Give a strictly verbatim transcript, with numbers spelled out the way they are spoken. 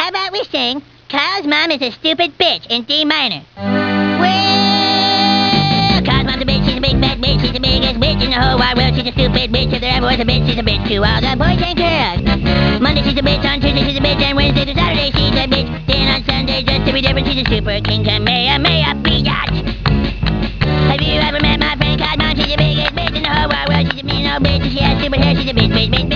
How about we sing Kyle's Mom is a Stupid Bitch in D minor? Well, Kyle's mom's a bitch, she's a big fat bitch, she's the biggest bitch in the whole wide world. She's a stupid bitch, if there ever was a bitch, she's a bitch to all the boys and girls. Monday she's a bitch, on Tuesday she's a bitch, and Wednesday to Saturday she's a bitch. Then on Sunday, just to be different, she's a super king, Kamehameha biatch. Have you ever met my friend Kyle's mom? She's the biggest bitch in the whole wide world. She's a mean old bitch, and she has stupid hair, she's a bitch, bitch, bitch, bitch.